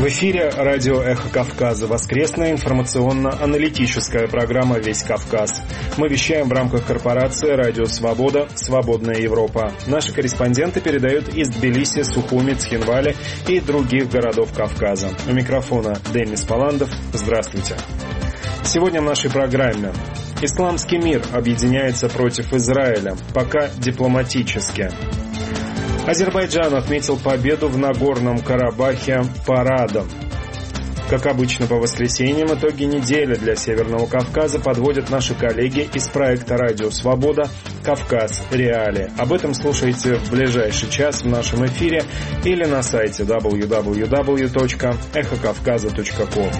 эфире радио «Эхо Кавказа», воскресная информационно-аналитическая программа «Весь Кавказ». Мы вещаем в рамках корпорации «Радио Свобода. Свободная Европа». Наши корреспонденты передают из Тбилиси, Сухуми, Цхинвали и других городов Кавказа. У микрофона Денис Паландов. Здравствуйте. Сегодня в нашей программе. Исламский мир объединяется против Израиля, пока дипломатически. Азербайджан отметил победу в Нагорном Карабахе парадом. Как обычно по воскресеньям, итоги недели для Северного Кавказа подводят наши коллеги из проекта «Радио Свобода. Кавказ. Реалии». Об этом слушайте в ближайший час в нашем эфире или на сайте www.эхокавказа.ком.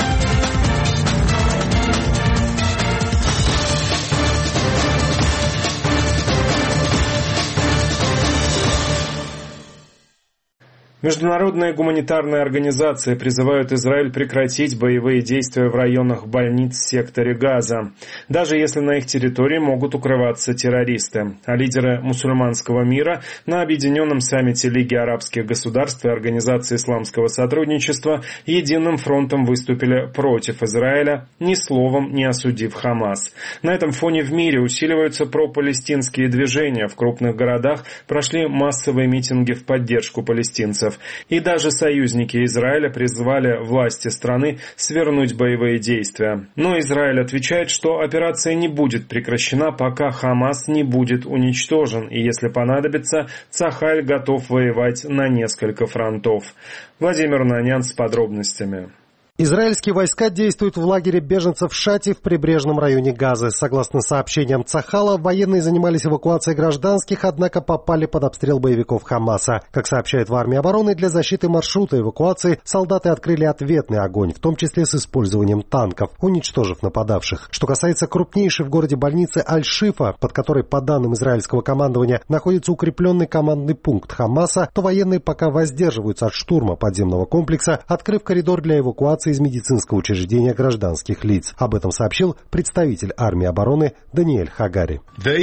Международные гуманитарные организации призывают Израиль прекратить боевые действия в районах больниц в секторе Газа, даже если на их территории могут укрываться террористы. А лидеры мусульманского мира на Объединенном саммите Лиги арабских государств и Организации исламского сотрудничества единым фронтом выступили против Израиля, ни словом не осудив Хамас. На этом фоне в мире усиливаются пропалестинские движения. В крупных городах прошли массовые митинги в поддержку палестинцев. И даже союзники Израиля призвали власти страны свернуть боевые действия. Но Израиль отвечает, что операция не будет прекращена, пока Хамас не будет уничтожен. И если понадобится, Цахаль готов воевать на несколько фронтов. Владимир Нанян с подробностями. Израильские войска действуют в лагере беженцев Шати в прибрежном районе Газы. Согласно сообщениям Цахала, военные занимались эвакуацией гражданских, однако попали под обстрел боевиков Хамаса. Как сообщают в армии обороны, для защиты маршрута эвакуации солдаты открыли ответный огонь, в том числе с использованием танков, уничтожив нападавших. Что касается крупнейшей в городе больницы Аль-Шифа, под которой, по данным израильского командования, находится укрепленный командный пункт Хамаса, то военные пока воздерживаются от штурма подземного комплекса, открыв коридор для эвакуации из медицинского учреждения гражданских лиц. Об этом сообщил представитель армии обороны Даниэль Хагари.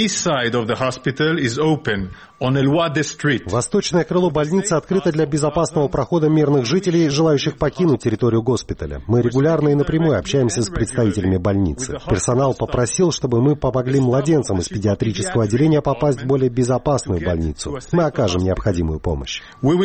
Восточное крыло больницы открыто для безопасного прохода мирных жителей, желающих покинуть территорию госпиталя. Мы регулярно и напрямую общаемся с представителями больницы. Персонал попросил, чтобы мы помогли младенцам из педиатрического отделения попасть в более безопасную больницу. Мы окажем необходимую помощь.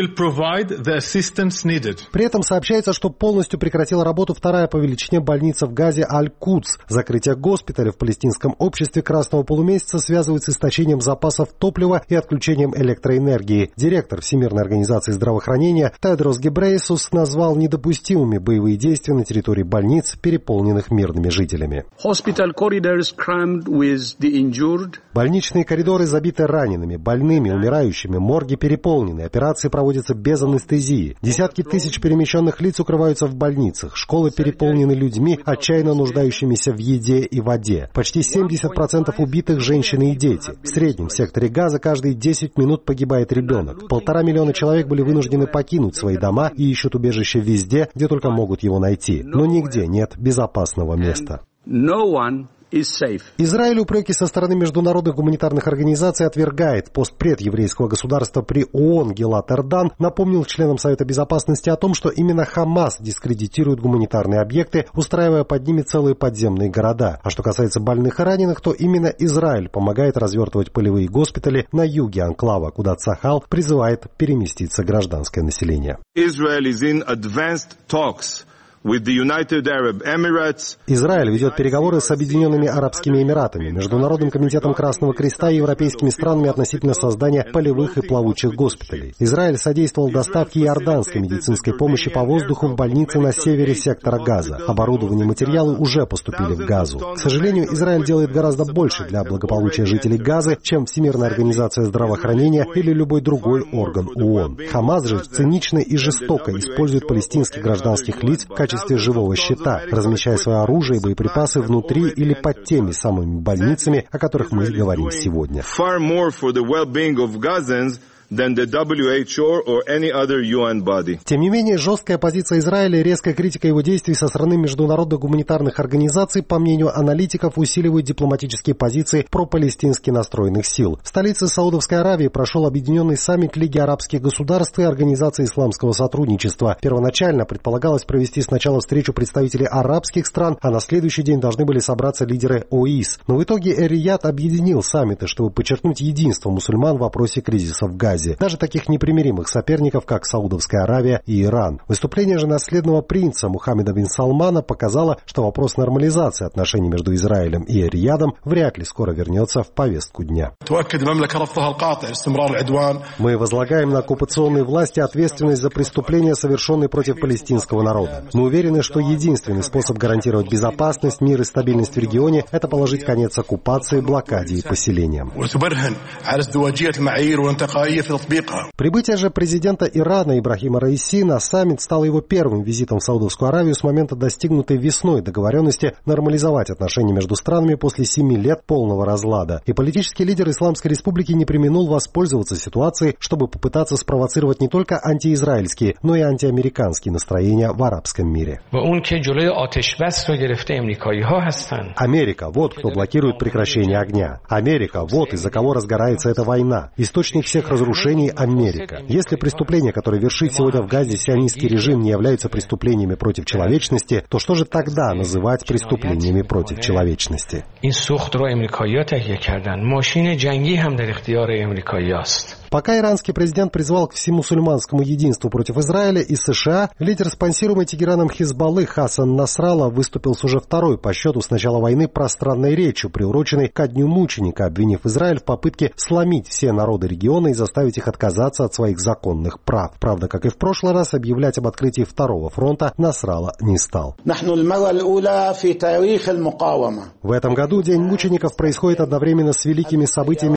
При этом сообщается, что полностью прекратила работу вторая по величине больница в Газе Аль-Кудс. Закрытие госпиталя в палестинском обществе Красного полумесяца связывают с истощением запасов топлива и отключением электроэнергии. Директор Всемирной организации здравоохранения Тедрос Гебрейесус назвал недопустимыми боевые действия на территории больниц, переполненных мирными жителями. Больничные коридоры забиты ранеными, больными, умирающими, морги переполнены, операции проводятся без анестезии. Десятки тысяч перемещенных лиц укрываются в больницах. Школы переполнены людьми, отчаянно нуждающимися в еде и воде. Почти 70% убитых – женщины и дети. В среднем в секторе Газа каждые 10 минут погибает ребенок. 1,5 миллиона человек были вынуждены покинуть свои дома и ищут убежище везде, где только могут его найти. Но нигде нет безопасного места. Израиль упреки со стороны международных гуманитарных организаций отвергает. Постпред еврейского государства при ООН Гилад Эрдан напомнил членам Совета Безопасности о том, что именно Хамас дискредитирует гуманитарные объекты, устраивая под ними целые подземные города. А что касается больных и раненых, то именно Израиль помогает развертывать полевые госпитали на юге анклава, куда Цахал призывает переместиться гражданское население. Израиль ведет переговоры с Объединенными Арабскими Эмиратами, Международным комитетом Красного Креста и европейскими странами относительно создания полевых и плавучих госпиталей. Израиль содействовал доставке иорданской медицинской помощи по воздуху в больницы на севере сектора Газа. Оборудование и материалы уже поступили в Газу. К сожалению, Израиль делает гораздо больше для благополучия жителей Газы, чем Всемирная организация здравоохранения или любой другой орган ООН. Хамас же цинично и жестоко использует палестинских гражданских лиц в качестве живого щита, размещая свое оружие и боеприпасы внутри или под теми самыми больницами, о которых мы говорим сегодня. than the WHO or any other UN body. Тем не менее, жесткая позиция Израиля и резкая критика его действий со стороны международных гуманитарных организаций, по мнению аналитиков, усиливают дипломатические позиции пропалестински настроенных сил. В столице Саудовской Аравии прошел объединенный саммит Лиги арабских государств и Организации исламского сотрудничества. Первоначально предполагалось провести сначала встречу представителей арабских стран, а на следующий день должны были собраться лидеры ОИС. Но в итоге Эр-Рияд объединил саммиты, чтобы подчеркнуть единство мусульман в вопросе кризиса в Газе. Даже таких непримиримых соперников, как Саудовская Аравия и Иран. Выступление же наследного принца Мухаммеда бин Салмана показало, что вопрос нормализации отношений между Израилем и Эр-Риядом вряд ли скоро вернется в повестку дня. Мы возлагаем на оккупационные власти ответственность за преступления, совершенные против палестинского народа. Мы уверены, что единственный способ гарантировать безопасность, мир и стабильность в регионе – это положить конец оккупации, блокаде и поселениям. Прибытие же президента Ирана Ибрахима Раиси на саммит стало его первым визитом в Саудовскую Аравию с момента достигнутой весной договоренности нормализовать отношения между странами после 7 лет полного разлада. И политический лидер Исламской Республики не преминул воспользоваться ситуацией, чтобы попытаться спровоцировать не только антиизраильские, но и антиамериканские настроения в арабском мире. Америка – вот кто блокирует прекращение огня. Америка – вот из-за кого разгорается эта война. Источник всех разрушений – Америка. Если преступления, которые вершит сегодня в Газе сионистский режим, не являются преступлениями против человечности, то что же тогда называть преступлениями против человечности? Пока иранский президент призвал к всемусульманскому единству против Израиля и США, лидер спонсируемой Тегераном Хизбаллы Хасан Насралла выступил с уже второй по счету с начала войны пространной речью, приуроченной ко Дню мученика, обвинив Израиль в попытке сломить все народы региона и заставить их отказаться от своих законных прав. Правда, как и в прошлый раз, объявлять об открытии второго фронта Насралла не стал. В этом году День мучеников происходит одновременно с великими событиями